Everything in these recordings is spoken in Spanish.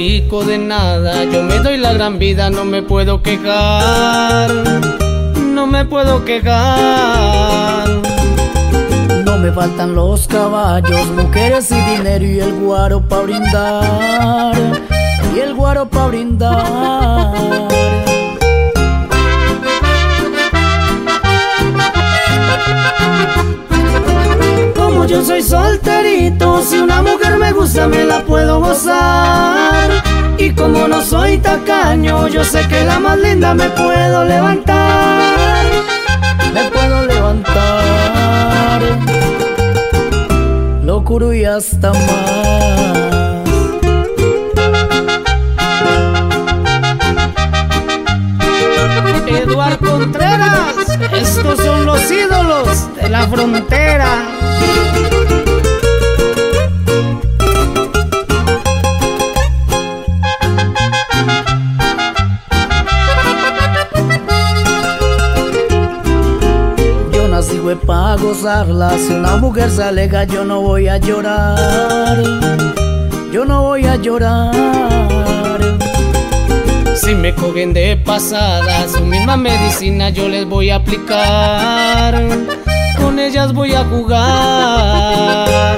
pico de nada. Yo me doy la gran vida, no me puedo quejar. No me puedo quejar. No me faltan los caballos, mujeres y dinero y el guaro pa' brindar. Y el guaro pa' brindar. Como yo soy solterito, si una mujer me gusta me la puedo gozar. Y como no soy tacaño, yo sé que la más linda me puedo levantar. Me puedo levantar, locuro y hasta más. Eduard Contreras, estos son los ídolos de la frontera. Yo nací fue pa' gozarla, si una mujer se alega yo no voy a llorar. Yo no voy a llorar. Si me cogen de pasada, su misma medicina yo les voy a aplicar. Con ellas voy a jugar.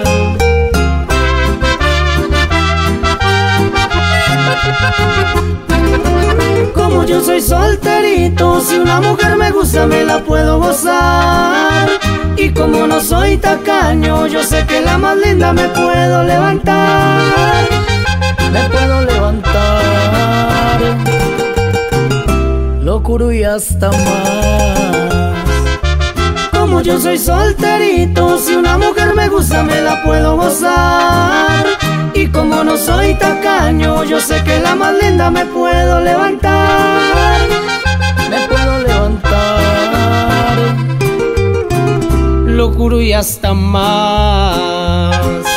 Como yo soy solterito, si una mujer me gusta me la puedo gozar. Y como no soy tacaño, yo sé que la más linda me puedo levantar. Me puedo levantar, locuro y hasta más. Como yo soy solterito, si una mujer me gusta me la puedo gozar. Y como no soy tacaño, yo sé que la más linda me puedo levantar. Me puedo levantar, Locuro y hasta más.